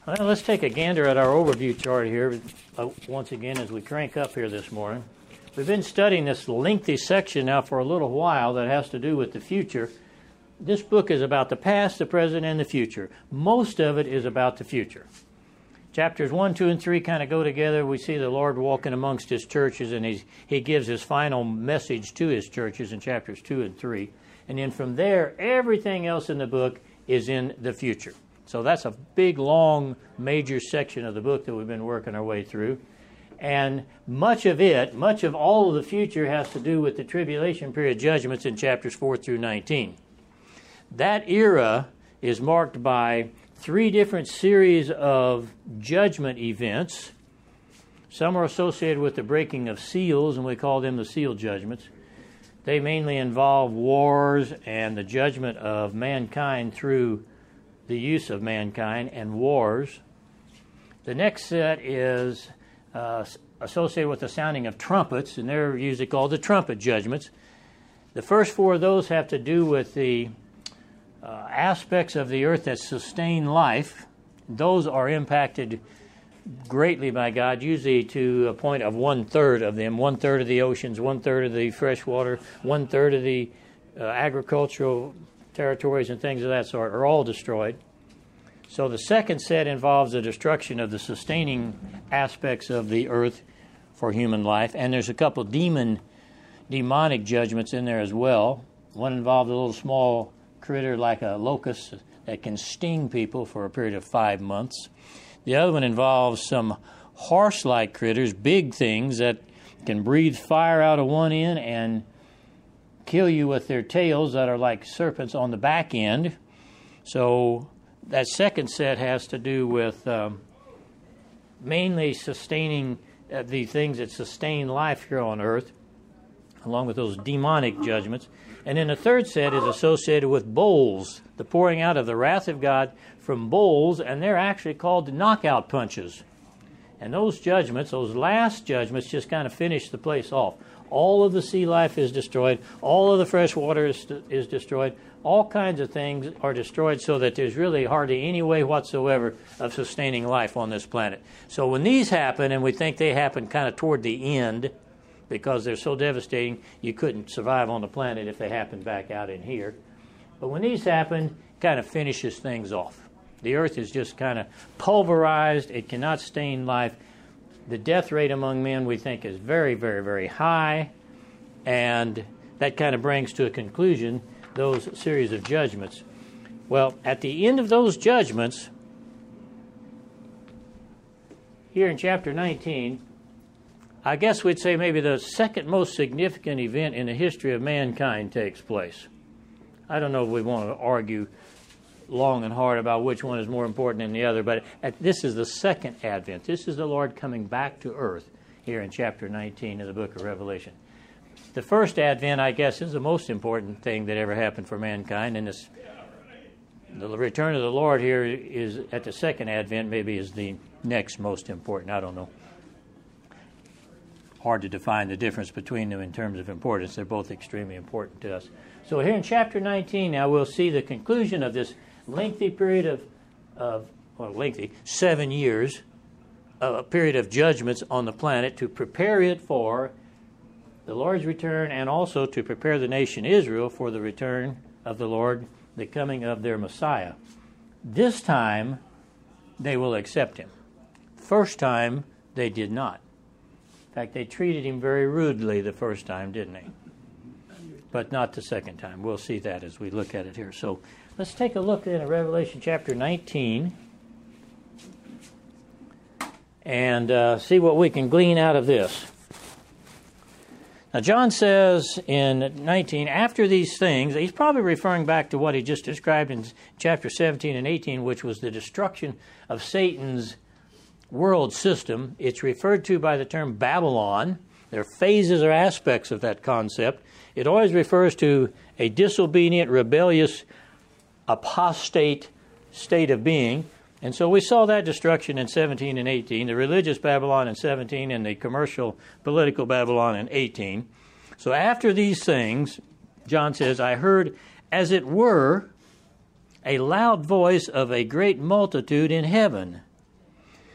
Well, let's take a gander at our overview chart here once again as we crank up here this morning. We've been studying this lengthy section now for a little while that has to do with the future. This book is about the past, the present, and the future. Most of it is about the future. Chapters 1, 2, and 3 kind of go together. We see the Lord walking amongst His churches, and He gives His final message to His churches in chapters 2 and 3. And then from there, everything else in the book is in the future. So that's a big, long, major section of the book that we've been working our way through. And much of all of the future has to do with the tribulation period judgments in chapters 4 through 19. That era is marked by 3 different series of judgment events. Some are associated with the breaking of seals, and we call them the seal judgments. They mainly involve wars and the judgment of mankind through the use of mankind and wars. The next set is associated with the sounding of trumpets, and they're usually called the trumpet judgments. The first 4 of those have to do with the aspects of the earth that sustain life. Those are impacted greatly by God, usually to a point of 1/3 of them. 1/3 of the oceans, 1/3 of the fresh water, 1/3 of the agricultural territories and things of that sort are all destroyed. So the second set involves the destruction of the sustaining aspects of the earth for human life. And there's a couple demonic judgments in there as well. One involved a little small critter like a locust that can sting people for a period of 5 months. The other one involves some horse-like critters, big things that can breathe fire out of one end and kill you with their tails that are like serpents on the back end. So that second set has to do with mainly sustaining the things that sustain life here on earth, along with those demonic judgments. And then the third set is associated with bowls, the pouring out of the wrath of God from bowls, and they're actually called the knockout punches. And those judgments, those last judgments, just kind of finish the place off. All of the sea life is destroyed. All of the fresh water is destroyed. All kinds of things are destroyed so that there's really hardly any way whatsoever of sustaining life on this planet. So when these happen, and we think they happen kind of toward the end, because they're so devastating, you couldn't survive on the planet if they happened back out in here. But when these happen, it kind of finishes things off. The earth is just kind of pulverized. It cannot sustain life. The death rate among men, we think, is very, very, very high. And that kind of brings to a conclusion those series of judgments. Well, at the end of those judgments, here in chapter 19, I guess we'd say maybe the second most significant event in the history of mankind takes place. I don't know if we want to argue long and hard about which one is more important than the other, but this is the second advent. This is the Lord coming back to earth here in chapter 19 of the book of Revelation. The first advent, I guess, is the most important thing that ever happened for mankind, and the return of the Lord here is at the second advent, maybe is the next most important. I don't know. Hard to define the difference between them in terms of importance. They're both extremely important to us. So here in chapter 19 now we'll see the conclusion of this lengthy period of 7 years, a period of judgments on the planet to prepare it for the Lord's return, and also to prepare the nation Israel for the return of the Lord, the coming of their Messiah. This time they will accept Him. First time they did not. In fact, they treated Him very rudely the first time, didn't they? But not the second time. We'll see that as we look at it here. So let's take a look then at Revelation chapter 19 and see what we can glean out of this. Now, John says in 19, after these things, he's probably referring back to what he just described in chapter 17 and 18, which was the destruction of Satan's world system. It's referred to by the term Babylon. There are phases or aspects of that concept. It always refers to a disobedient, rebellious, apostate state of being. And so we saw that destruction in 17 and 18, the religious Babylon in 17 and the commercial, political Babylon in 18. So after these things, John says, I heard, as it were, a loud voice of a great multitude in heaven,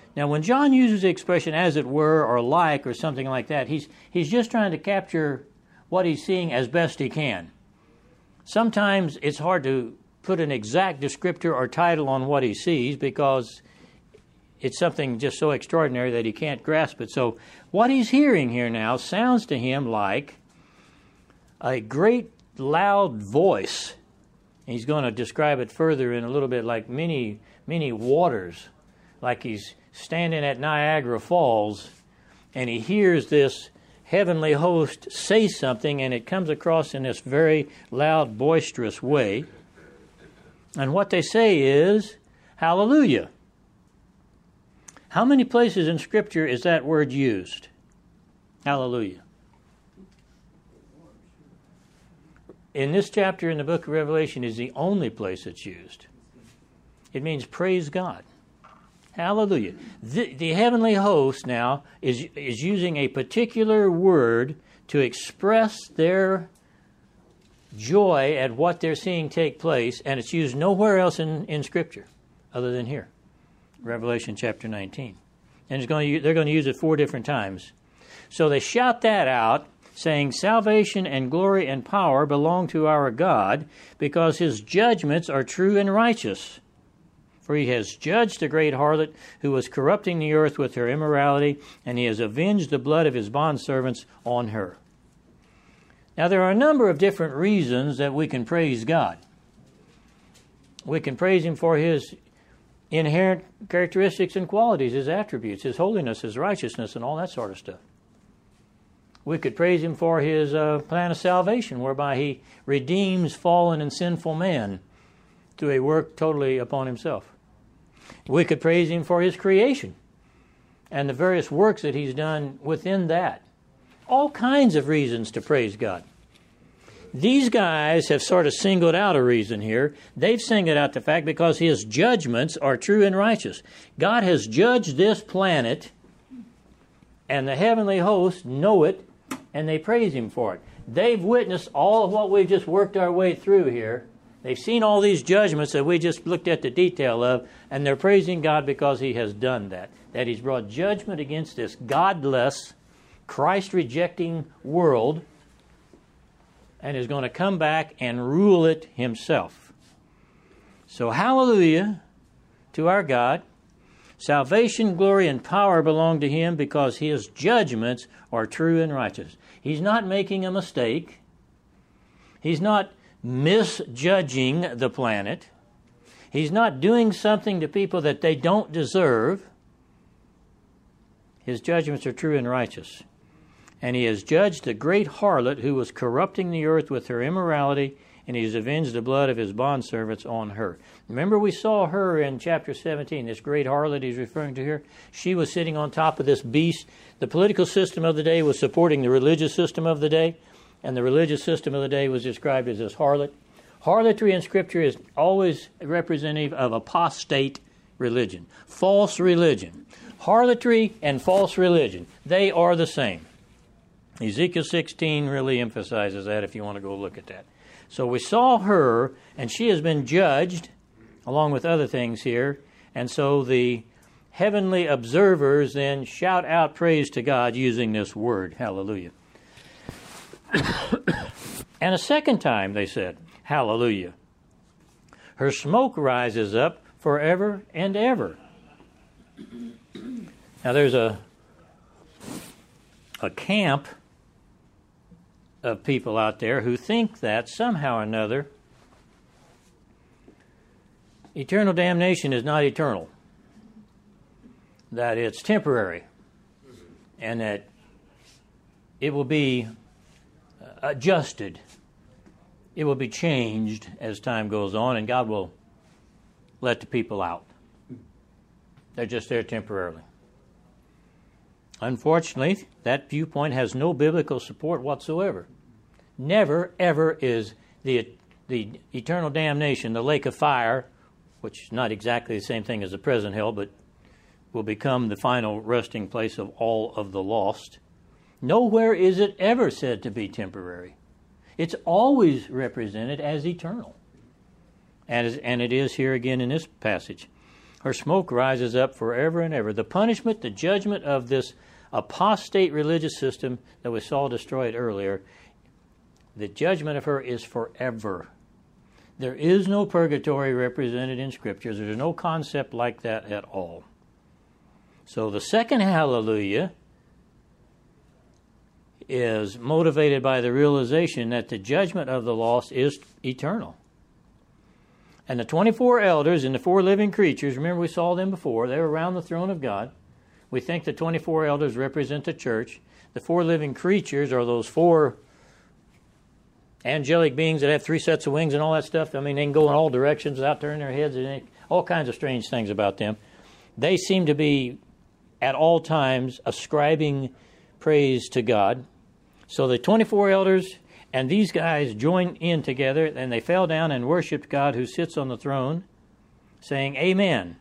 Now, when John uses the expression as it were or like or something like that, he's just trying to capture what he's seeing as best he can. Sometimes it's hard to put an exact descriptor or title on what he sees because it's something just so extraordinary that he can't grasp it. So what he's hearing here now sounds to him like a great loud voice. He's going to describe it further in a little bit, like many, many waters, like he's standing at Niagara Falls and he hears this heavenly host say something, and it comes across in this very loud, boisterous way. And what they say is, hallelujah. How many places in Scripture is that word used? Hallelujah. In this chapter in the book of Revelation is the only place it's used. It means praise God. Hallelujah. The heavenly host now is using a particular word to express their joy at what they're seeing take place, and it's used nowhere else in Scripture other than here, Revelation chapter 19. And they're going to use it 4 different times. So they shout that out, saying, salvation and glory and power belong to our God, because his judgments are true and righteous. For he has judged the great harlot who was corrupting the earth with her immorality, and he has avenged the blood of his bondservants on her. Now, there are a number of different reasons that we can praise God. We can praise him for his inherent characteristics and qualities, his attributes, his holiness, his righteousness, and all that sort of stuff. We could praise him for his plan of salvation, whereby he redeems fallen and sinful man through a work totally upon himself. We could praise him for his creation and the various works that he's done within that. All kinds of reasons to praise God. These guys have sort of singled out a reason here. They've singled out the fact because his judgments are true and righteous. God has judged this planet, and the heavenly hosts know it, and they praise him for it. They've witnessed all of what we've just worked our way through here. They've seen all these judgments that we just looked at the detail of, and they're praising God because he has done that he's brought judgment against this godless, Christ-rejecting world, and is going to come back and rule it himself. So hallelujah to our God. Salvation, glory, and power belong to him because his judgments are true and righteous. He's not making a mistake. He's not misjudging the planet. He's not doing something to people that they don't deserve. His judgments are true and righteous. And he has judged the great harlot who was corrupting the earth with her immorality, and he has avenged the blood of his bondservants on her. Remember, we saw her in chapter 17, this great harlot he's referring to here. She was sitting on top of this beast. The political system of the day was supporting the religious system of the day, and the religious system of the day was described as this harlot. Harlotry in Scripture is always representative of apostate religion, false religion. Harlotry and false religion, they are the same. Ezekiel 16 really emphasizes that if you want to go look at that. So we saw her, and she has been judged, along with other things here, and so the heavenly observers then shout out praise to God using this word, hallelujah. And a second time they said, hallelujah. Her smoke rises up forever and ever. Now there's a camp of people out there who think that somehow or another eternal damnation is not eternal, that it's temporary, and that it will be adjusted, it will be changed as time goes on, and God will let the people out. They're just there temporarily. Unfortunately, that viewpoint has no biblical support whatsoever. Never, ever is the eternal damnation, the lake of fire, which is not exactly the same thing as the present hell, but will become the final resting place of all of the lost. Nowhere is it ever said to be temporary. It's always represented as eternal. And it is here again in this passage. Her smoke rises up forever and ever. The punishment, the judgment of this apostate religious system that we saw destroyed earlier, the judgment of her is forever. There is no purgatory represented in Scripture. There's no concept like that at all. So the second hallelujah is motivated by the realization that the judgment of the lost is eternal. And the 24 elders and the 4 living creatures, remember we saw them before, they were around the throne of God. We think the 24 elders represent the church. The 4 living creatures are those 4 angelic beings that have 3 sets of wings and all that stuff. I mean, they can go in all directions without turning their heads, and all kinds of strange things about them. They seem to be at all times ascribing praise to God. So the 24 elders and these guys joined in together, and they fell down and worshiped God who sits on the throne, saying, Amen.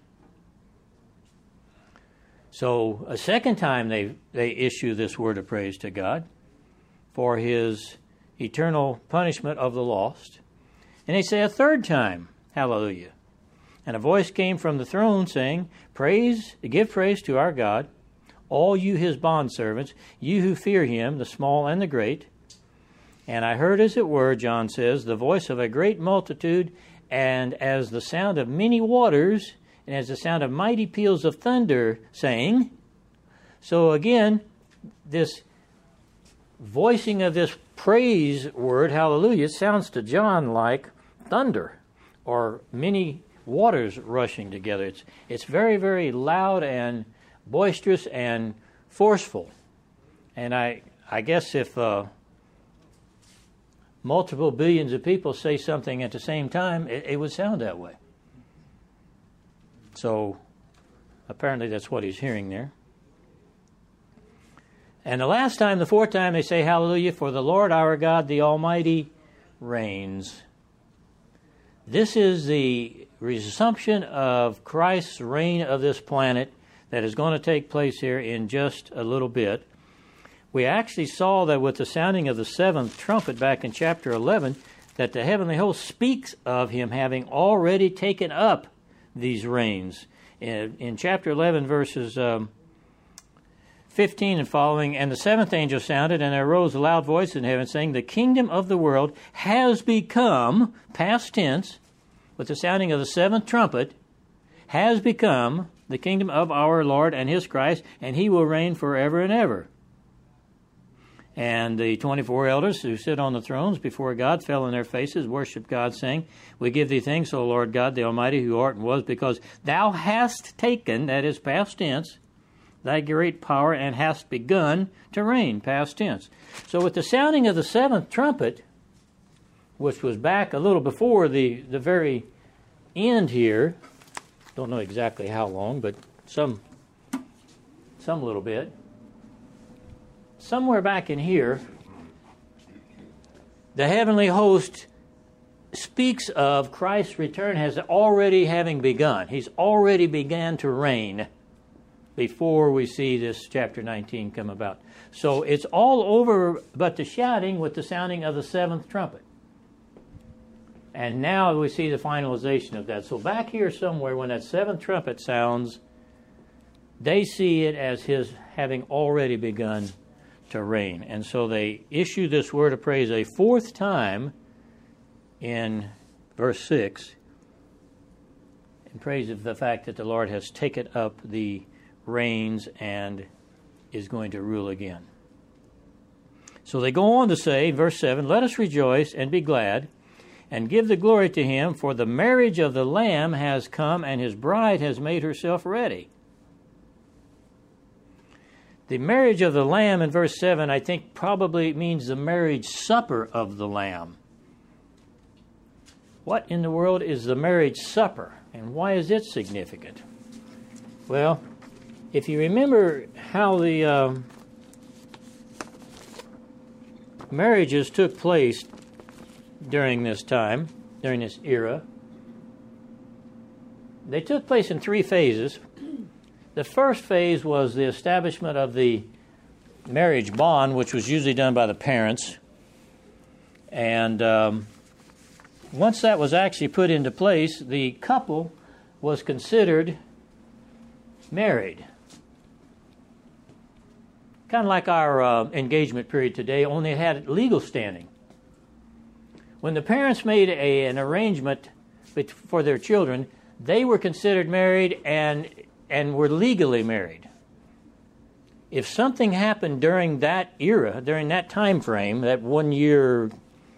So a second time they issue this word of praise to God for his eternal punishment of the lost. And they say a third time, hallelujah. And a voice came from the throne saying, give praise to our God, all you his bondservants, you who fear him, the small and the great. And I heard, as it were, John says, the voice of a great multitude, and as the sound of many waters, and as the sound of mighty peals of thunder, saying. So again, this voicing of this praise word, hallelujah, sounds to John like thunder or many waters rushing together. It's very, very loud and boisterous and forceful. And I guess if multiple billions of people say something at the same time, it would sound that way. So apparently that's what he's hearing there. And the last time, the fourth time, they say hallelujah, for the Lord our God, the Almighty, reigns. This is the resumption of Christ's reign of this planet that is going to take place here in just a little bit. We actually saw that with the sounding of the 7th trumpet back in chapter 11, that the heavenly host speaks of him having already taken up these reigns. In chapter 11, verses 15 and following, and the 7th angel sounded, and there arose a loud voice in heaven, saying, the kingdom of the world has become, past tense, with the sounding of the 7th trumpet, has become the kingdom of our Lord and his Christ, and he will reign forever and ever. And the 24 elders who sit on the thrones before God fell on their faces, worshiped God, saying, we give thee thanks, O Lord God, the Almighty, who art and was, because thou hast taken, that is past tense, thy great power, and hast begun to reign, past tense. So with the sounding of the 7th trumpet, which was back a little before the very end here, don't know exactly how long, but some little bit, somewhere back in here, the heavenly host speaks of Christ's return as already having begun. He's already began to reign before we see this chapter 19 come about. So it's all over but the shouting with the sounding of the 7th trumpet. And now we see the finalization of that. So back here somewhere, when that 7th trumpet sounds, they see it as his having already begun to reign. And so they issue this word of praise a 4th time in verse 6 in praise of the fact that the Lord has taken up the reigns and is going to rule again. So they go on to say, verse 7, let us rejoice and be glad and give the glory to him, for the marriage of the Lamb has come, and his bride has made herself ready. The marriage of the Lamb in verse 7, I think, probably means the marriage supper of the Lamb. What in the world is the marriage supper, and why is it significant? Well, if you remember how the marriages took place during this time, during this era, they took place in 3 phases. The first phase was the establishment of the marriage bond, which was usually done by the parents. And once that was actually put into place, the couple was considered married. Kind of like our engagement period today, only it had legal standing. When the parents made an arrangement for their children, they were considered married and were legally married. If something happened during that era, during that time frame, that 1 year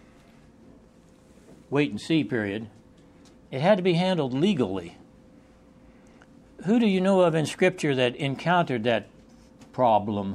wait and see period, it had to be handled legally. Who do you know of in Scripture that encountered that problem?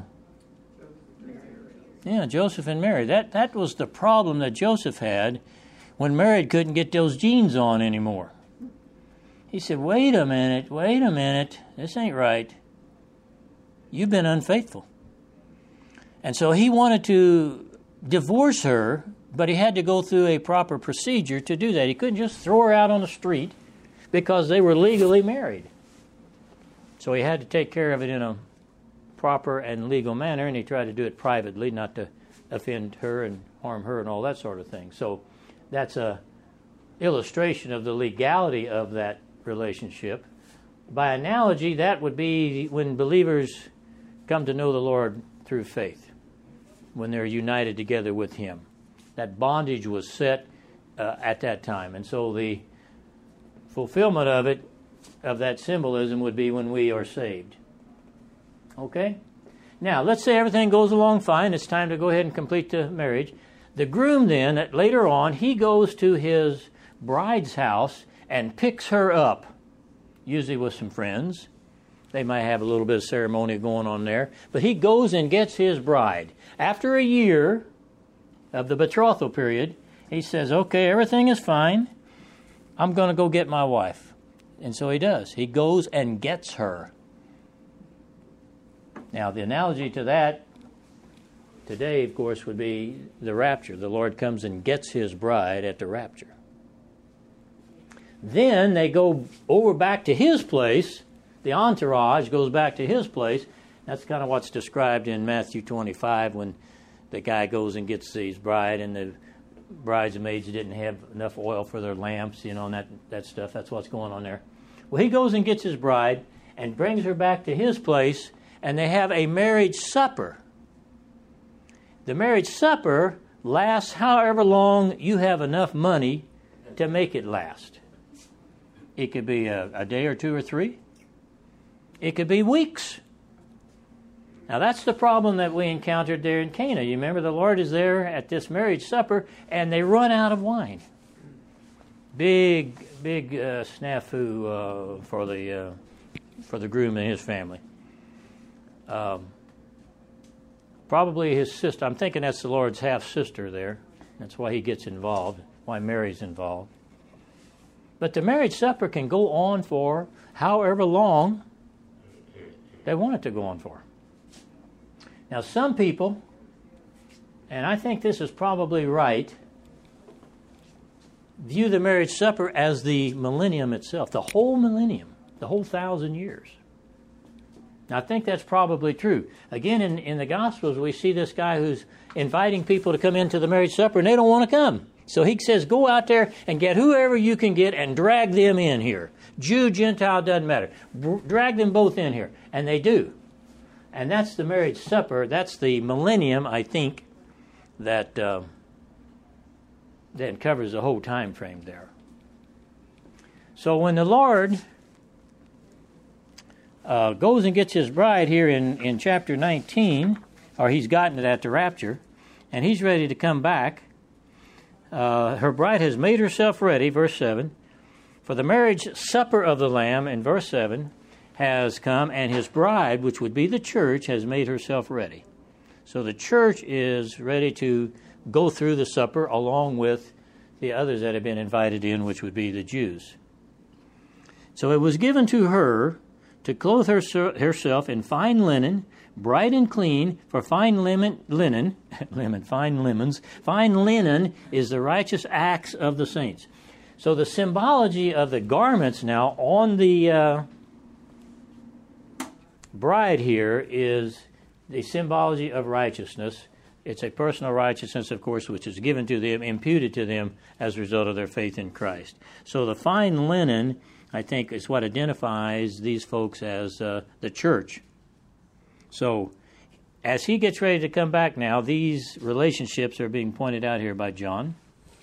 Yeah, Joseph and Mary. That was the problem that Joseph had when Mary couldn't get those jeans on anymore. He said, wait a minute, this ain't right. You've been unfaithful. And so he wanted to divorce her, but he had to go through a proper procedure to do that. He couldn't just throw her out on the street because they were legally married. So he had to take care of it in a proper and legal manner, and he tried to do it privately, not to offend her and harm her and all that sort of thing. So that's a illustration of the legality of that relationship. By analogy, that would be when believers come to know the Lord through faith, when they're united together with Him. That bondage was set at that time. And so the fulfillment of it, of that symbolism, would be when we are saved. Okay? Now, let's say everything goes along fine. It's time to go ahead and complete the marriage. The groom then, later on, he goes to his bride's house and picks her up, usually with some friends. They might have a little bit of ceremony going on there. But he goes and gets his bride. After a year of the betrothal period, he says, okay, everything is fine. I'm going to go get my wife. And so he does. He goes and gets her. Now, the analogy to that today, of course, would be the rapture. The Lord comes and gets His bride at the rapture. Then they go over back to His place. The entourage goes back to His place. That's kind of what's described in Matthew 25 when the guy goes and gets his bride, and the bridesmaids didn't have enough oil for their lamps, and that stuff. That's what's going on there. Well, he goes and gets his bride and brings her back to his place, and they have a marriage supper. The marriage supper lasts however long you have enough money to make it last. It could be a day or two or three. It could be weeks. Now, that's the problem that we encountered there in Cana. You remember the Lord is there at this marriage supper, and they run out of wine. Big snafu for the groom and his family. Probably his sister. I'm thinking that's the Lord's half-sister there. That's why he gets involved, why Mary's involved. But the marriage supper can go on for however long they want it to go on for. Now, some people, and I think this is probably right, view the marriage supper as the millennium itself, the whole millennium, the whole 1,000 years. Now, I think that's probably true. Again, in the Gospels, we see this guy who's inviting people to come into the marriage supper, and they don't want to come. So he says, go out there and get whoever you can get and drag them in here. Jew, Gentile, doesn't matter. Drag them both in here. And they do. And that's the marriage supper. That's the millennium, I think, that covers the whole time frame there. So when the Lord goes and gets His bride here in chapter 19, or He's gotten it at the rapture, and He's ready to come back, her bride has made herself ready, verse 7, for the marriage supper of the Lamb, in verse 7, has come, and His bride, which would be the church, has made herself ready. So the church is ready to go through the supper along with the others that have been invited in, which would be the Jews. So it was given to her to clothe herself in fine linen, bright and clean, for fine linen is the righteous acts of the saints. So the symbology of the garments now on the bride here is the symbology of righteousness. It's a personal righteousness, of course, which is given to them, imputed to them as a result of their faith in Christ. So the fine linen I think, is what identifies these folks as the church. So, as he gets ready to come back now, these relationships are being pointed out here by John.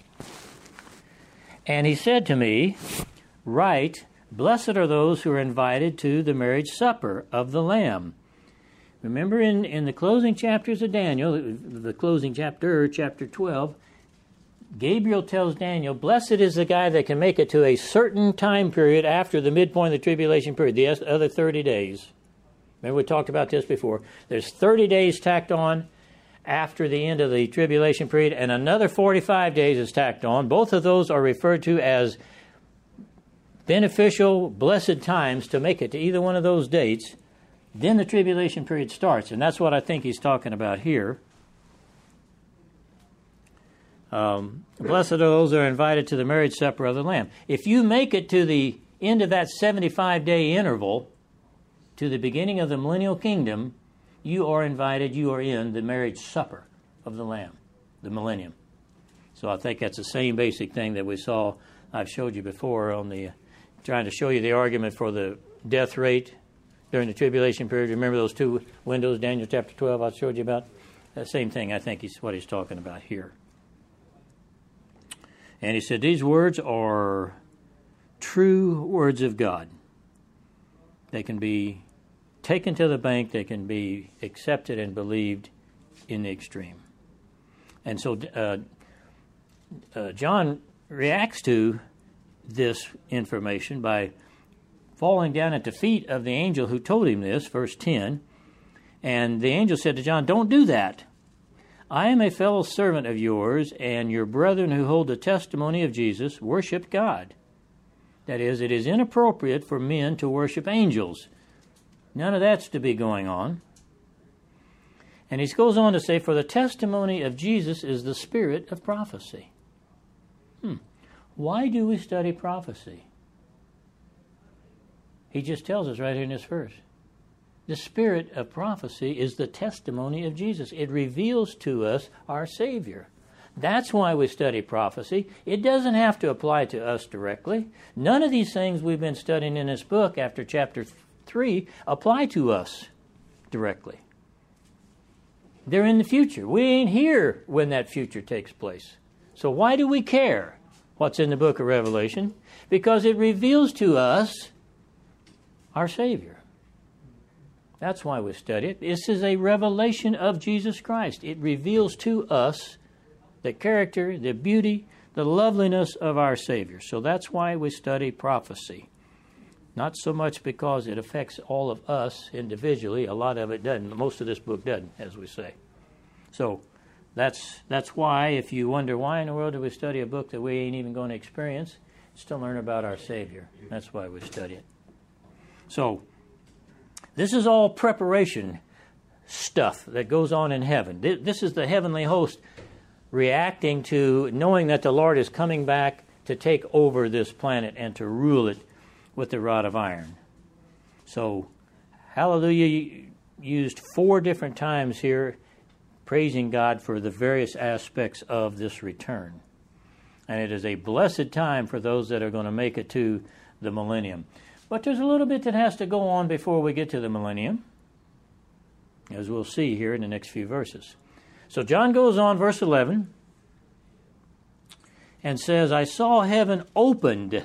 And he said to me, "Write, blessed are those who are invited to the marriage supper of the Lamb." Remember in the closing chapters of Daniel, the closing chapter 12, Gabriel tells Daniel, blessed is the guy that can make it to a certain time period after the midpoint of the tribulation period, the other 30 days. Remember we talked about this before. There's 30 days tacked on after the end of the tribulation period, and another 45 days is tacked on. Both of those are referred to as beneficial, blessed times to make it to either one of those dates. Then the tribulation period starts, and that's what I think he's talking about here. Blessed are those who are invited to the marriage supper of the Lamb. If you make it to the end of that 75-day interval, to the beginning of the millennial kingdom, you are invited, you are in the marriage supper of the Lamb, the millennium. So I think that's the same basic thing that we saw, I've showed you before on the, trying to show you the argument for the death rate during the tribulation period. Remember those two windows, Daniel chapter 12 I showed you about? That same thing I think is what he's talking about here. And he said, these words are true words of God. They can be taken to the bank. They can be accepted and believed in the extreme. And so John reacts to this information by falling down at the feet of the angel who told him this, verse 10. And the angel said to John, don't do that. I am a fellow servant of yours, and your brethren who hold the testimony of Jesus worship God. That is, it is inappropriate for men to worship angels. None of that's to be going on. And he goes on to say, for the testimony of Jesus is the spirit of prophecy. Why do we study prophecy? He just tells us right here in this verse. The spirit of prophecy is the testimony of Jesus. It reveals to us our Savior. That's why we study prophecy. It doesn't have to apply to us directly. None of these things we've been studying in this book after chapter 3 apply to us directly. They're in the future. We ain't here when that future takes place. So why do we care what's in the book of Revelation? Because it reveals to us our Savior. That's why we study it. This is a revelation of Jesus Christ. It reveals to us the character, the beauty, the loveliness of our Savior. So that's why we study prophecy. Not so much because it affects all of us individually. A lot of it doesn't. Most of this book doesn't, as we say. So that's why, if you wonder why in the world do we study a book that we ain't even going to experience, it's to learn about our Savior. That's why we study it. So this is all preparation stuff that goes on in heaven. This is the heavenly host reacting to knowing that the Lord is coming back to take over this planet and to rule it with the rod of iron. So, hallelujah used 4 different times here praising God for the various aspects of this return. And it is a blessed time for those that are going to make it to the millennium. But there's a little bit that has to go on before we get to the millennium, as we'll see here in the next few verses. So John goes on, verse 11, and says, I saw heaven opened.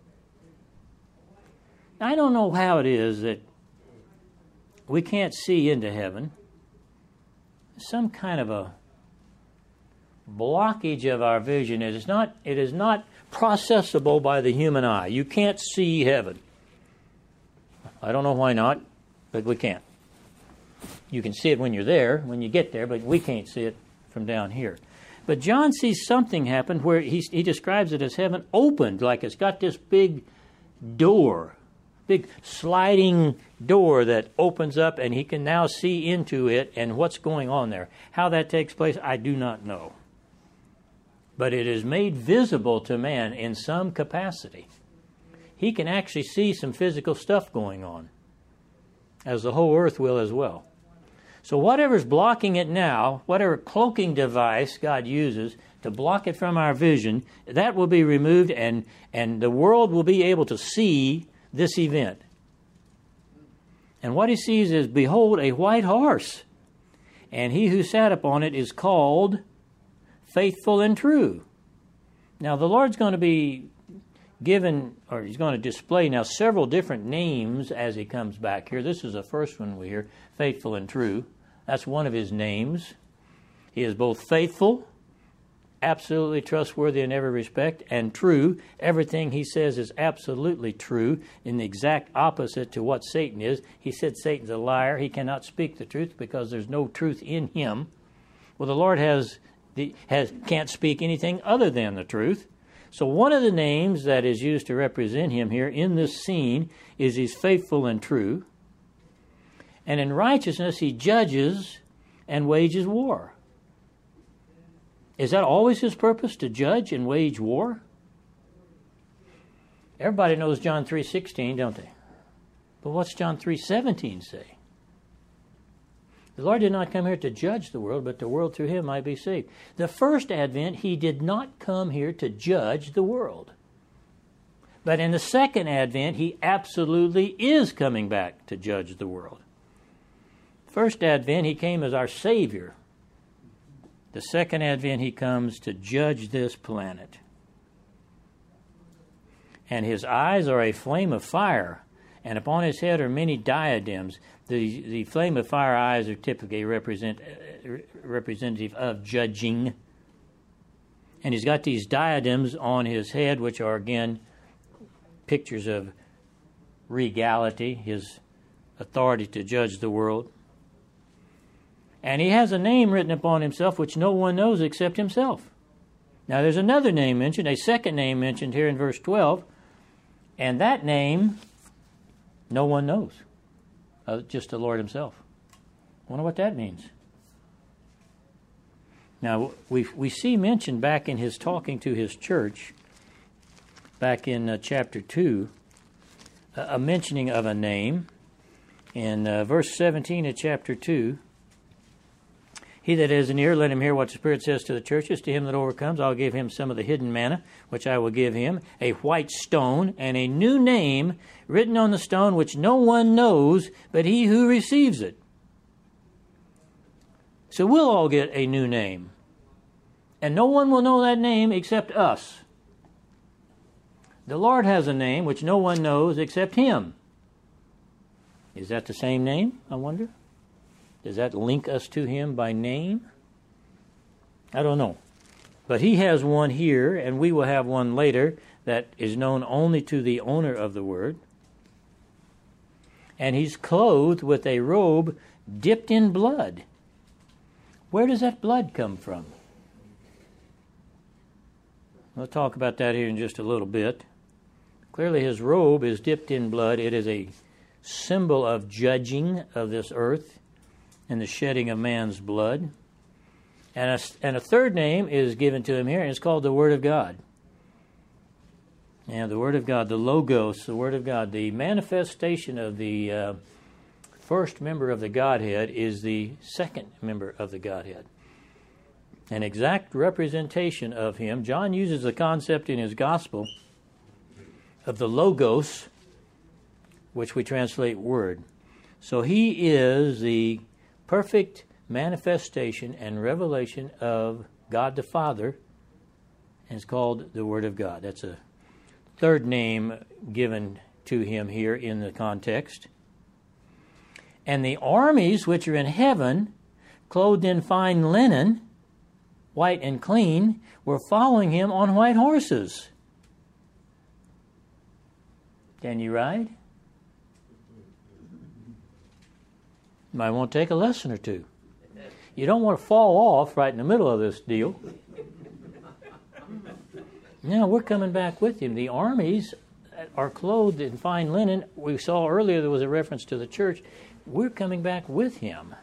I don't know how it is that we can't see into heaven. Some kind of a blockage of our vision. It is not processable by the human eye. You can't see heaven. I don't know why not, but we can't. You can see it when you're there, when you get there, but we can't see it from down here. But John sees something happen where he describes it as heaven opened, like it's got this big door, big sliding door that opens up, and he can now see into it and what's going on there. How that takes place, I do not know. But it is made visible to man in some capacity. He can actually see some physical stuff going on, as the whole earth will as well. So whatever's blocking it now, whatever cloaking device God uses to block it from our vision, that will be removed, and the world will be able to see this event. And what he sees is, behold, a white horse, and he who sat upon it is called Faithful and True. Now, the Lord's going to be given, or he's going to display now several different names as he comes back here. This is the first one we hear, Faithful and True. That's one of his names. He is both faithful, absolutely trustworthy in every respect, and true. Everything he says is absolutely true, in the exact opposite to what Satan is. He said Satan's a liar. He cannot speak the truth because there's no truth in him. Well, the Lord can't speak anything other than the truth. So one of the names that is used to represent him here in this scene is he's faithful and true. And in righteousness he judges and wages war. Is that always his purpose, to judge and wage war? Everybody knows John 3:16, don't they? But what's John 3:17 say? The Lord did not come here to judge the world, but the world through him might be saved. The first advent, he did not come here to judge the world. But in the second advent, he absolutely is coming back to judge the world. First advent, he came as our Savior. The second advent, he comes to judge this planet. And his eyes are a flame of fire, and upon his head are many diadems. The flame of fire eyes are typically representative of judging. And he's got these diadems on his head, which are, again, pictures of regality, his authority to judge the world. And he has a name written upon himself which no one knows except himself. Now there's another name mentioned, a second name mentioned here in verse 12, and that name no one knows, just the Lord himself. I wonder what that means. Now we see mentioned back in his talking to his church, back in chapter 2, a mentioning of a name. In verse 17 of chapter 2, he that has an ear, let him hear what the Spirit says to the churches. To him that overcomes, I'll give him some of the hidden manna, which I will give him, a white stone, and a new name written on the stone, which no one knows but he who receives it. So we'll all get a new name. And no one will know that name except us. The Lord has a name which no one knows except him. Is that the same name, I wonder? Does that link us to him by name? I don't know. But he has one here, and we will have one later that is known only to the owner of the word. And he's clothed with a robe dipped in blood. Where does that blood come from? We'll talk about that here in just a little bit. Clearly his robe is dipped in blood. It is a symbol of judging of this earth and the shedding of man's blood. And a third name is given to him here, and it's called the Word of God. And the Word of God, the Logos, the Word of God, the manifestation of the first member of the Godhead is the second member of the Godhead. An exact representation of him. John uses the concept in his Gospel of the Logos, which we translate Word. So he is the perfect manifestation and revelation of God the Father, and it's called the Word of God. That's a third name given to him here in the context. And the armies which are in heaven, clothed in fine linen, white and clean, were following him on white horses. Can you ride? Might want to take a lesson or two. You don't want to fall off right in the middle of this deal. Now, we're coming back with him. The armies are clothed in fine linen. We saw earlier there was a reference to the church. We're coming back with him.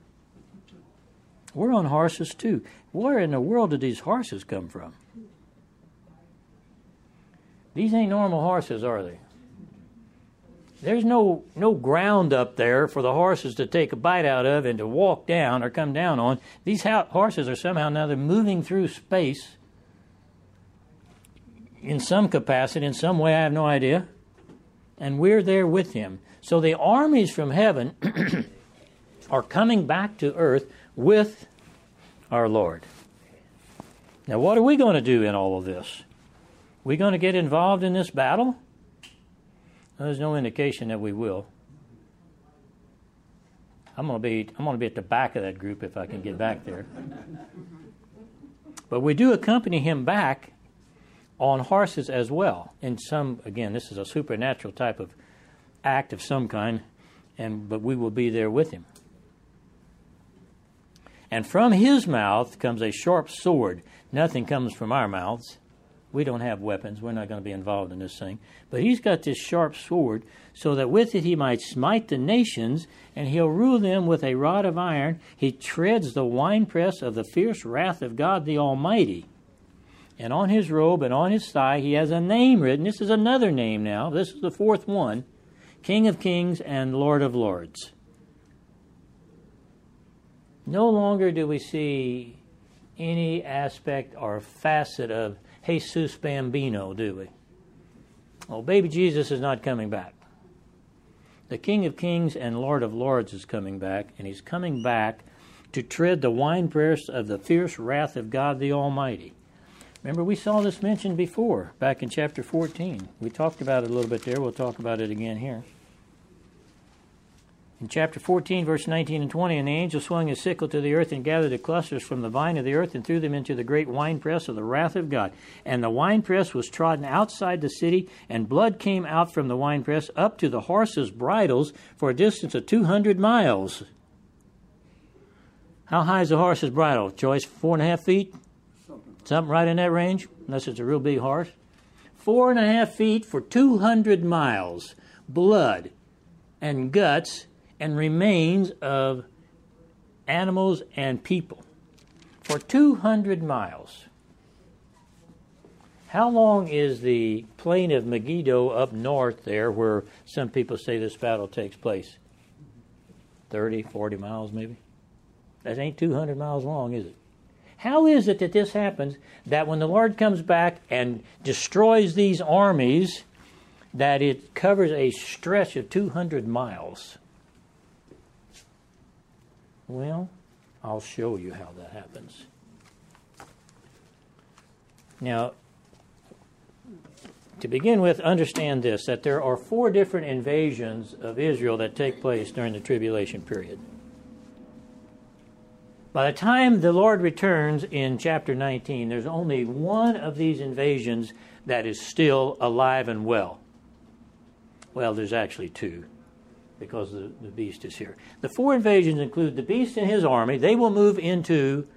We're on horses too. Where in the world did these horses come from? These ain't normal horses, are they? There's no ground up there for the horses to take a bite out of and to walk down or come down on. These horses are somehow now they're moving through space in some capacity, in some way, I have no idea. And we're there with him. So the armies from heaven are coming back to earth with our Lord. Now, what are we going to do in all of this? We going to get involved in this battle? There's no indication that we will. I'm going to be at the back of that group if I can get back there. But we do accompany him back on horses as well. In some, again, this is a supernatural type of act of some kind, but we will be there with him. And from his mouth comes a sharp sword. Nothing comes from our mouths. We don't have weapons. We're not going to be involved in this thing. But he's got this sharp sword so that with it he might smite the nations, and he'll rule them with a rod of iron. He treads the winepress of the fierce wrath of God the Almighty. And on his robe and on his thigh he has a name written. This is another name now. This is the fourth one. King of Kings and Lord of Lords. No longer do we see any aspect or facet of Jesus Bambino, do we? Oh, baby Jesus is not coming back. The King of Kings and Lord of Lords is coming back, and he's coming back to tread the winepress of the fierce wrath of God the Almighty. Remember, we saw this mentioned before, back in chapter 14. We talked about it a little bit there. We'll talk about it again here. In chapter 14, verse 19 and 20, and the angel swung his sickle to the earth and gathered the clusters from the vine of the earth and threw them into the great winepress of the wrath of God. And the winepress was trodden outside the city, and blood came out from the winepress up to the horses' bridles for a distance of 200 miles. How high is the horse's bridle, Joyce? 4.5 feet? Something right in that range, unless it's a real big horse. 4.5 feet for 200 miles. Blood and guts and remains of animals and people for 200 miles. How long is the plain of Megiddo up north there where some people say this battle takes place? 30, 40 miles maybe? That ain't 200 miles long, is it? How is it that this happens, that when the Lord comes back and destroys these armies, that it covers a stretch of 200 miles? Well, I'll show you how that happens. Now, to begin with, understand this, that there are 4 different invasions of Israel that take place during the tribulation period. By the time the Lord returns in chapter 19, there's only one of these invasions that is still alive and well. Well, there's actually 2, because the beast is here. The 4 invasions include the beast and his army. They will move into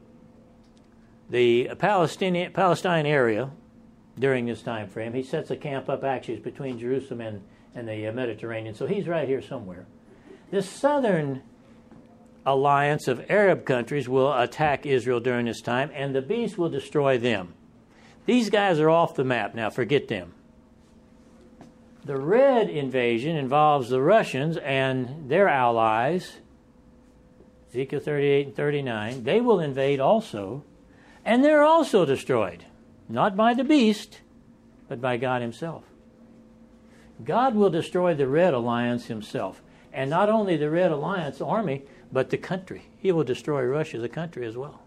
the Palestine area during this time frame. He sets a camp up actually between Jerusalem and the Mediterranean, so he's right here somewhere. The southern alliance of Arab countries will attack Israel during this time, and the beast will destroy them. These guys are off the map now. Forget them. The red invasion involves the Russians and their allies, Ezekiel 38 and 39. They will invade also, and they're also destroyed, not by the beast, but by God himself. God will destroy the red alliance himself, and not only the red alliance army, but the country. He will destroy Russia, the country, as well.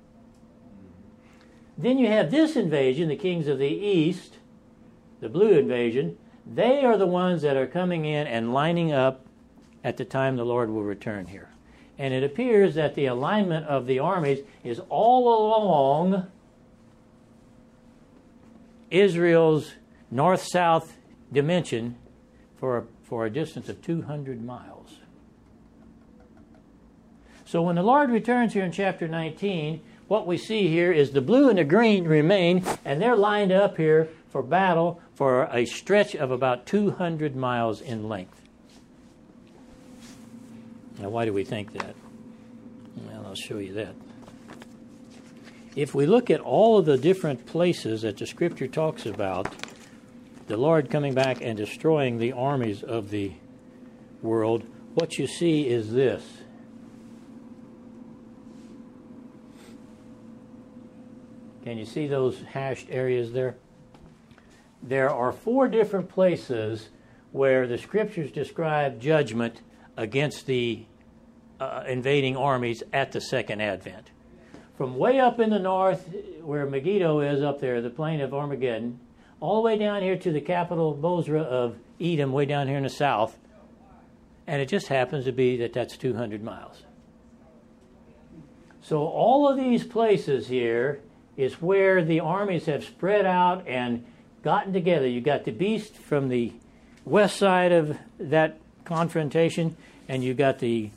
Then you have this invasion, the kings of the east, the blue invasion. They are the ones that are coming in and lining up at the time the Lord will return here. And it appears that the alignment of the armies is all along Israel's north-south dimension for a distance of 200 miles. So when the Lord returns here in chapter 19, what we see here is the blue and the green remain, and they're lined up here for battle for a stretch of about 200 miles in length. Now, why do we think that? Well, I'll show you that. If we look at all of the different places that the Scripture talks about the Lord coming back and destroying the armies of the world, what you see is this. Can you see those hashed areas there? There are 4 different places where the Scriptures describe judgment against the invading armies at the second advent. From way up in the north, where Megiddo is up there, the plain of Armageddon, all the way down here to the capital Bozrah of Edom, way down here in the south, and it just happens to be that that's 200 miles. So all of these places here is where the armies have spread out and gotten together. You got the beast from the west side of that confrontation, and you got the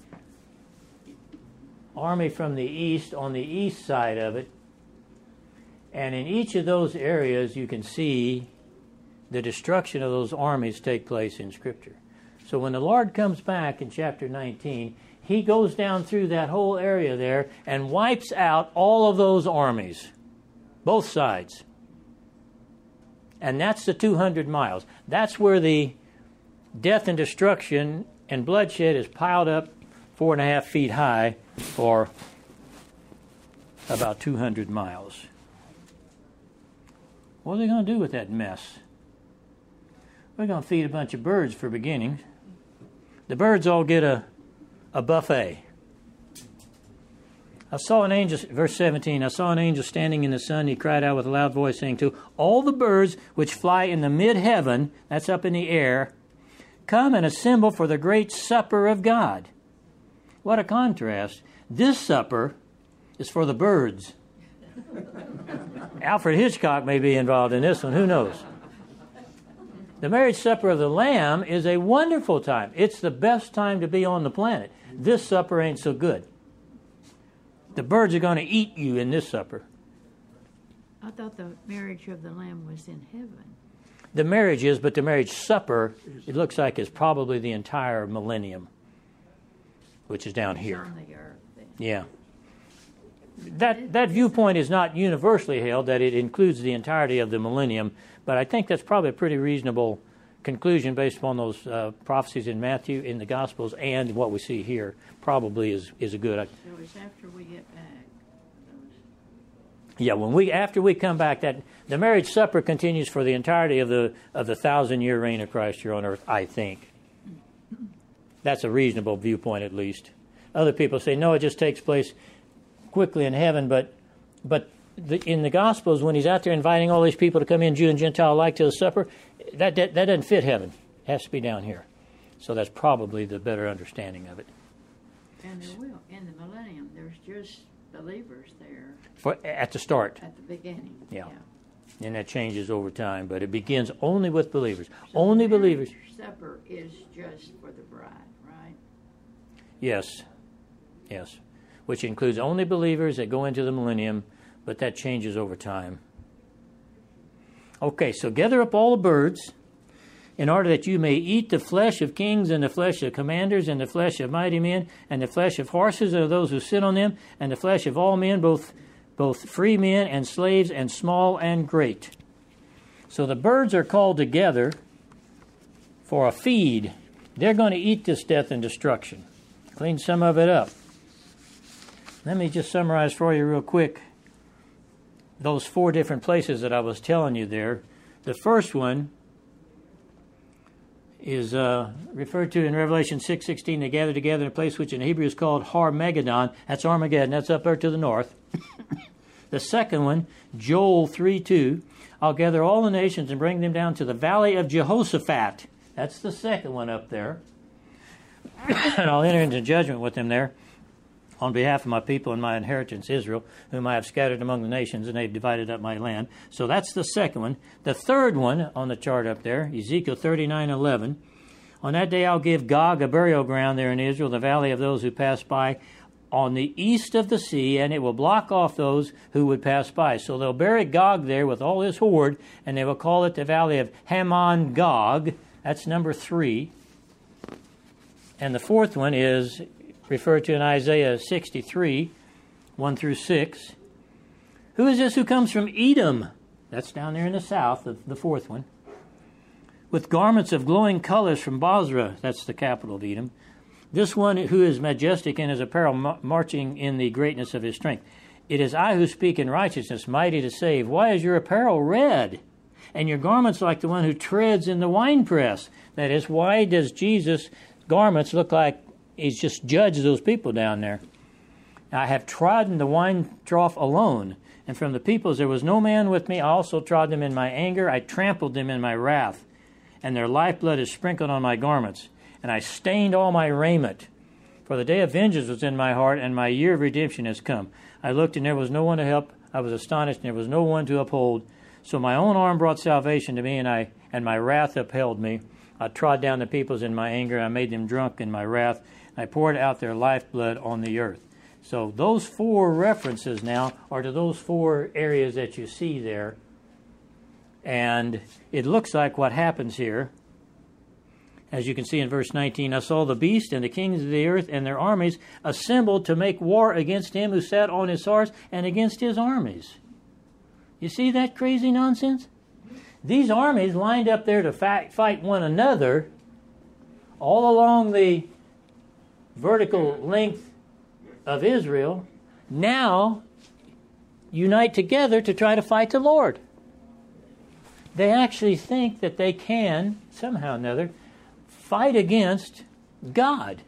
army from the east on the east side of it. And in each of those areas, you can see the destruction of those armies take place in Scripture. So when the Lord comes back in chapter 19, he goes down through that whole area there and wipes out all of those armies, both sides. And that's the 200 miles. That's where the death and destruction and bloodshed is piled up 4.5 feet high for about 200 miles. What are they going to do with that mess? We're going to feed a bunch of birds for beginnings. The birds all get a buffet. I saw an angel, verse 17, I saw an angel standing in the sun. He cried out with a loud voice, saying to all the birds which fly in the mid-heaven, that's up in the air, come and assemble for the great supper of God. What a contrast. This supper is for the birds. Alfred Hitchcock may be involved in this one. Who knows? The marriage supper of the Lamb is a wonderful time. It's the best time to be on the planet. This supper ain't so good. The birds are going to eat you in this supper. I thought the marriage of the Lamb was in heaven. The marriage is, but the marriage supper, it looks like, is probably the entire millennium, which is down here. On the earth, then. Yeah. That viewpoint is not universally held, that it includes the entirety of the millennium, but I think that's probably a pretty reasonable conclusion based upon those prophecies in Matthew, in the Gospels, and what we see here. Probably is a good. So it's after we get back. Yeah, after we come back, that the marriage supper continues for the entirety of the 1,000-year reign of Christ here on earth. I think that's a reasonable viewpoint, at least. Other people say no, it just takes place quickly in heaven, but in the Gospels, when he's out there inviting all these people to come in, Jew and Gentile alike, to the supper, that doesn't fit heaven. It has to be down here. So that's probably the better understanding of it. And there will. In the millennium, there's just believers there. At the start. At the beginning. Yeah. And that changes over time, but it begins only with believers. So only believers. The supper is just for the bride, right? Yes. Which includes only believers that go into the millennium, but that changes over time. Okay, so gather up all the birds, in order that you may eat the flesh of kings, and the flesh of commanders, and the flesh of mighty men, and the flesh of horses, and of those who sit on them, and the flesh of all men, both free men and slaves, and small and great. So the birds are called together for a feed. They're going to eat this death and destruction. Clean some of it up. Let me just summarize for you real quick those 4 different places that I was telling you there. The first one is referred to in Revelation 6:16. They gather together in a place which in Hebrew is called Har-Megiddon. That's Armageddon. That's up there to the north. The second one, Joel 3:2. I'll gather all the nations and bring them down to the valley of Jehoshaphat. That's the second one up there. And I'll enter into judgment with them there on behalf of my people and my inheritance, Israel, whom I have scattered among the nations, and they've divided up my land. So that's the second one. The third one on the chart up there, Ezekiel 39:11. On that day I'll give Gog a burial ground there in Israel, the valley of those who pass by, on the east of the sea, and it will block off those who would pass by. So they'll bury Gog there with all his horde, and they will call it the valley of Hamon Gog. That's number 3. And the fourth one is referred to in Isaiah 63, 1 through 6. Who is this who comes from Edom? That's down there in the south, the fourth one. with garments of glowing colors from Bozrah, that's the capital of Edom. This one who is majestic in his apparel, marching in the greatness of his strength. It is I who speak in righteousness, mighty to save. Why is your apparel red, and your garments like the one who treads in the winepress? That is, why does Jesus' garments look like he's just judged those people down there? I have trodden the wine trough alone, and from the peoples there was no man with me. I also trod them in my anger. I trampled them in my wrath, and their lifeblood is sprinkled on my garments. And I stained all my raiment. For the day of vengeance was in my heart, and my year of redemption has come. I looked, and there was no one to help. I was astonished, and there was no one to uphold. So my own arm brought salvation to me, and my wrath upheld me. I trod down the peoples in my anger. I made them drunk in my wrath. I poured out their lifeblood on the earth. So those four references now are to those four areas that you see there. And it looks like what happens here. As you can see in verse 19, I saw the beast and the kings of the earth and their armies assembled to make war against him who sat on his horse and against his armies. You see that crazy nonsense? These armies lined up there to fight one another all along the vertical length of Israel, now unite together to try to fight the Lord. They actually think that they can, somehow or another, fight against God.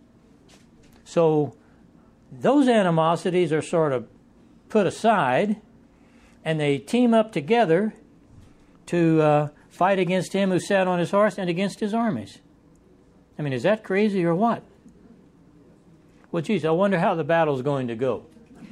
So those animosities are sort of put aside, and they team up together to fight against him who sat on his horse and against his armies. I mean, is that crazy or what? Well, geez, I wonder how the battle's going to go.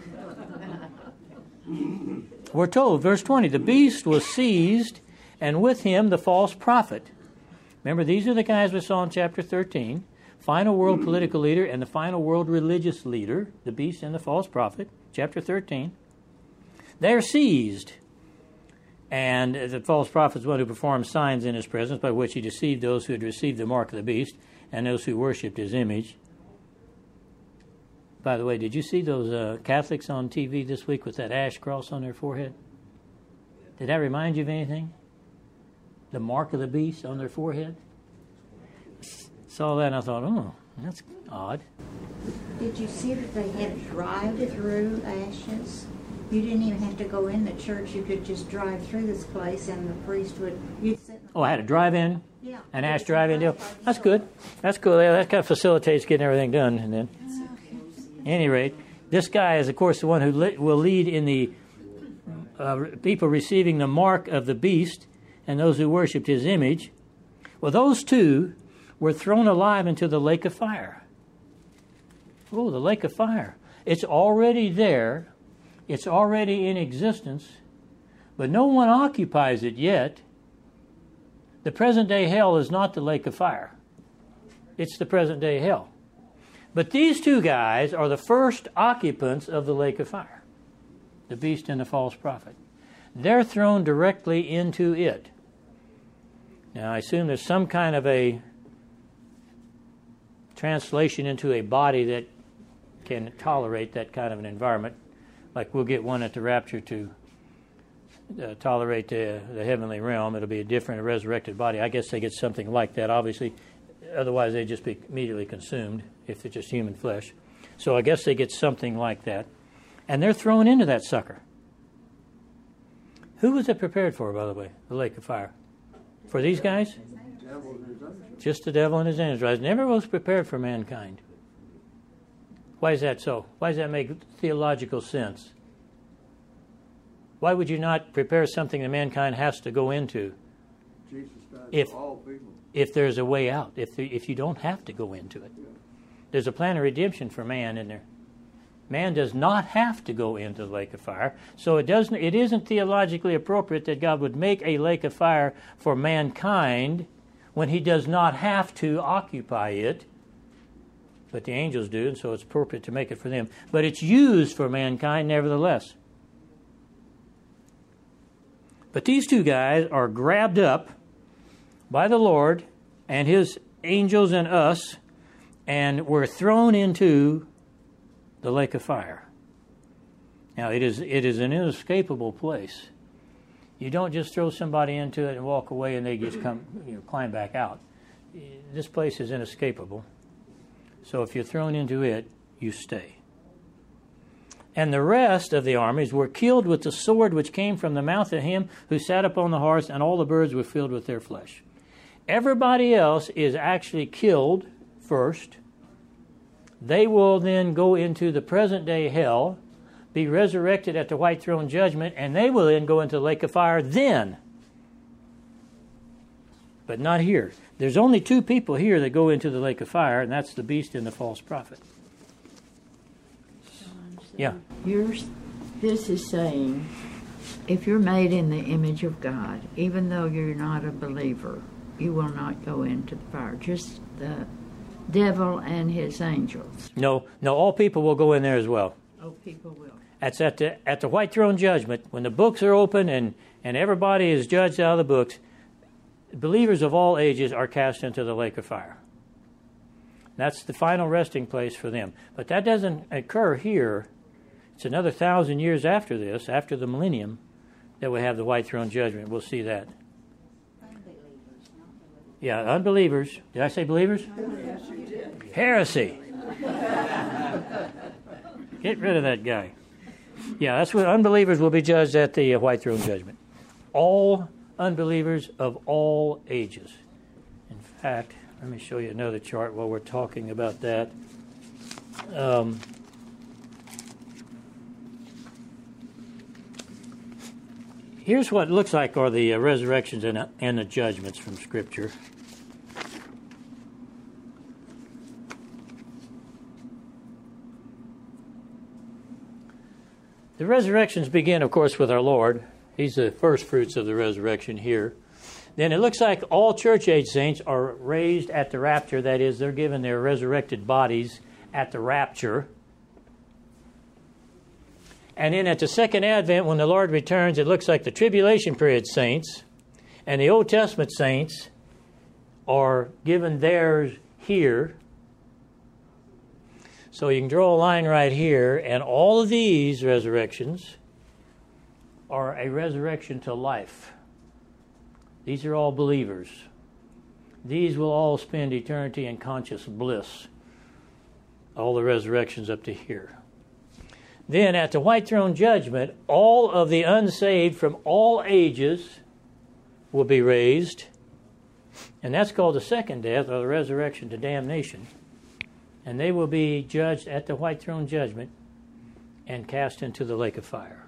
We're told, verse 20, the beast was seized, and with him the false prophet. Remember, these are the guys we saw in chapter 13. Final world political leader and the final world religious leader, the beast and the false prophet, chapter 13. They're seized. And the false prophet is one who performed signs in his presence by which he deceived those who had received the mark of the beast and those who worshipped his image. By the way, did you see those Catholics on TV this week with that ash cross on their forehead? Did that remind you of anything? The mark of the beast on their forehead? Saw that and I thought, oh, that's odd. Did you see that they had drive-through ashes? You didn't even have to go in the church. You could just drive through this place and the priest would... You'd sit in the I had a drive-in? Yeah. An ash drive-in deal? That's good. That's cool. Yeah, that kind of facilitates getting everything done. And then, at any rate, this guy is, of course, the one who will lead in the people receiving the mark of the beast and those who worshipped his image. Well, those two were thrown alive into the lake of fire. Oh, the lake of fire. It's already there. It's already in existence, but no one occupies it yet. The present-day hell is not the lake of fire. It's the present-day hell. But these two guys are the first occupants of the lake of fire, the beast and the false prophet. They're thrown directly into it. Now, I assume there's some kind of a translation into a body that can tolerate that kind of an environment. Like we'll get one at the rapture to tolerate the heavenly realm. It'll be a different, resurrected body. I guess they get something like that, obviously. Otherwise, they'd just be immediately consumed if it's just human flesh. So I guess they get something like that. And they're thrown into that sucker. Who was it prepared for, by the way, the lake of fire? For these guys? Just the devil and his angels. It never was prepared for mankind. Why is that so? Why does that make theological sense? Why would you not prepare something that mankind has to go into if there's a way out, if you don't have to go into it? There's a plan of redemption for man in there. Man does not have to go into the lake of fire. So it isn't theologically appropriate that God would make a lake of fire for mankind when he does not have to occupy it. But the angels do, and so it's appropriate to make it for them. But it's used for mankind nevertheless. But these two guys are grabbed up by the Lord and his angels and us, and were thrown into the lake of fire. Now, it is an inescapable place. You don't just throw somebody into it and walk away and they just come, climb back out. This place is inescapable. So if you're thrown into it, you stay. And the rest of the armies were killed with the sword which came from the mouth of him who sat upon the horse, and all the birds were filled with their flesh. Everybody else is actually killed first. They will then go into the present day hell, be resurrected at the white throne judgment, and they will then go into the lake of fire then. But not here. There's only two people here that go into the lake of fire, and that's the beast and the false prophet. Yeah. This is saying, if you're made in the image of God, even though you're not a believer, you will not go into the fire. Just the devil and his angels. No, all people will go in there as well. Oh, people will. That's at the white throne judgment, when the books are open and everybody is judged out of the books. Believers of all ages are cast into the lake of fire. That's the final resting place for them. But that doesn't occur here. It's another 1,000 years after this, after the millennium, that we have the white throne judgment. We'll see that. Unbelievers, not believers. Yeah, unbelievers. Did I say believers? Yes, you did. Heresy. Get rid of that guy. Yeah, that's what unbelievers will be judged at the white throne judgment. All unbelievers of all ages. In fact, let me show you another chart while we're talking about that. Here's what it looks like are the resurrections and the judgments from Scripture. The resurrections begin, of course, with our Lord. He's the first fruits of the resurrection here. Then it looks like all church age saints are raised at the rapture. That is, they're given their resurrected bodies at the rapture. And then at the second advent, when the Lord returns, it looks like the tribulation period saints and the Old Testament saints are given theirs here. So you can draw a line right here, and all of these resurrections are a resurrection to life. These are all believers. These will all spend eternity in conscious bliss. All the resurrections up to here. Then at the white throne judgment, all of the unsaved from all ages will be raised. And that's called the second death, or the resurrection to damnation. And they will be judged at the white throne judgment and cast into the lake of fire.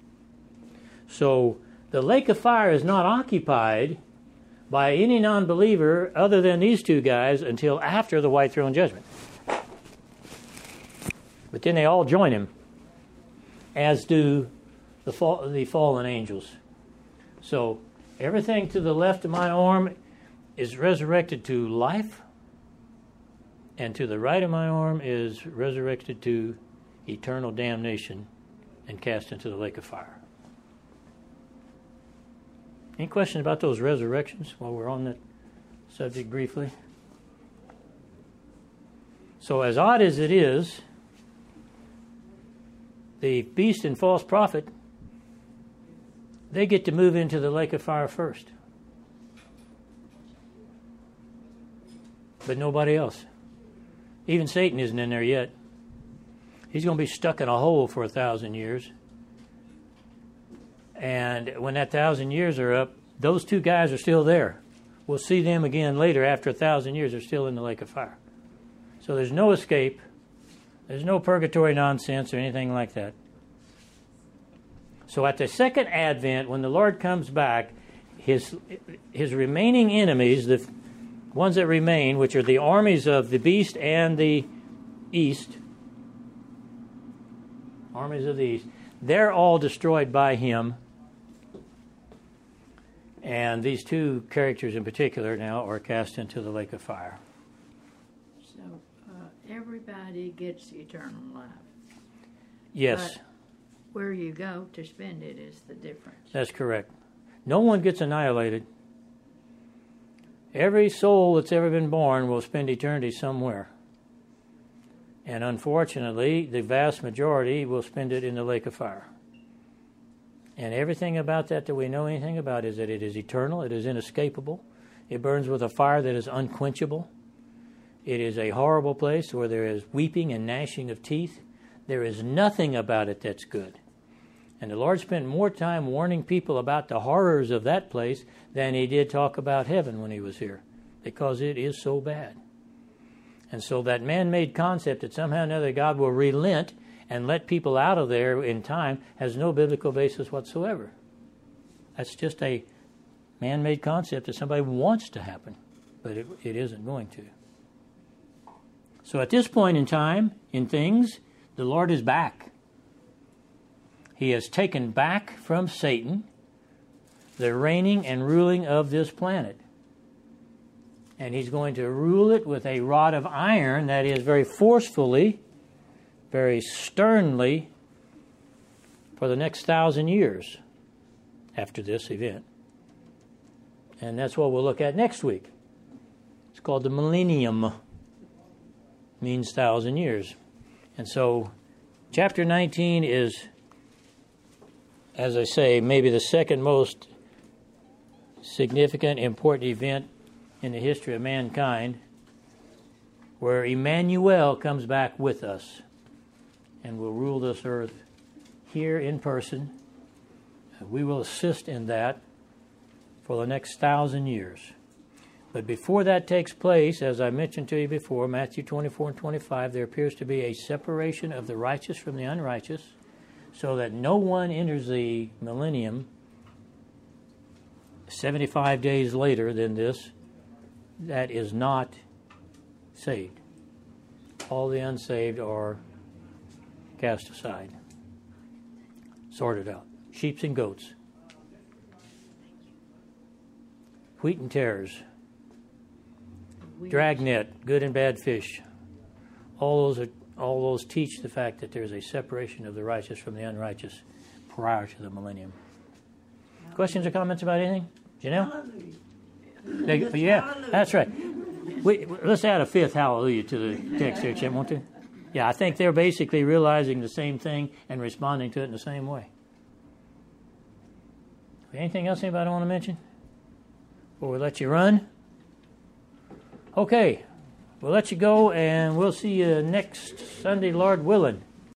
So the lake of fire is not occupied by any non-believer other than these two guys until after the white throne judgment. But then they all join him, as do the fallen angels. So everything to the left of my arm is resurrected to life, and to the right of my arm is resurrected to eternal damnation and cast into the lake of fire. Any questions about those resurrections while we're on that subject briefly? So as odd as it is, the beast and false prophet, they get to move into the lake of fire first. But nobody else. Even Satan isn't in there yet. He's going to be stuck in a hole for 1,000 years. And when that 1,000 years are up, those two guys are still there. We'll see them again later after 1,000 years. They're still in the lake of fire. So there's no escape. There's no purgatory nonsense or anything like that. So at the second advent, when the Lord comes back, his remaining enemies, the ones that remain, which are the armies of the beast and the east, armies of the east, they're all destroyed by him. And these two characters in particular now are cast into the lake of fire. So everybody gets eternal life. Yes. But where you go to spend it is the difference. That's correct. No one gets annihilated. Every soul that's ever been born will spend eternity somewhere. And unfortunately, the vast majority will spend it in the lake of fire. And everything about that we know anything about is that it is eternal, it is inescapable, it burns with a fire that is unquenchable. It is a horrible place where there is weeping and gnashing of teeth. There is nothing about it that's good. And the Lord spent more time warning people about the horrors of that place than he did talk about heaven when he was here, because it is so bad. And so that man-made concept that somehow or another God will relent and let people out of there in time has no biblical basis whatsoever. That's just a man-made concept that somebody wants to happen, but it isn't going to. So at this point in time, in things, the Lord is back. He has taken back from Satan the reigning and ruling of this planet. And he's going to rule it with a rod of iron, that is, very forcefully, very sternly, for the next 1,000 years after this event. And that's what we'll look at next week. It's called the millennium. Means 1,000 years. And so chapter 19 is, as I say, maybe the second most significant, important event in the history of mankind, where Emmanuel comes back with us and will rule this earth here in person. We will assist in that for the next 1,000 years. But before that takes place, as I mentioned to you before, Matthew 24 and 25, there appears to be a separation of the righteous from the unrighteous, so that no one enters the millennium 75 days later than this that is not saved. All the unsaved are cast aside, sorted out. Sheep and goats, wheat and tares, dragnet, good and bad fish. All those teach the fact that there's a separation of the righteous from the unrighteous prior to the millennium. Questions or comments about anything? Janelle? Yeah, that's right. Let's add a fifth hallelujah to the text here, Chip, won't you? Yeah, I think they're basically realizing the same thing and responding to it in the same way. Anything else anybody want to mention before we let you run? Okay, we'll let you go, and we'll see you next Sunday, Lord willing.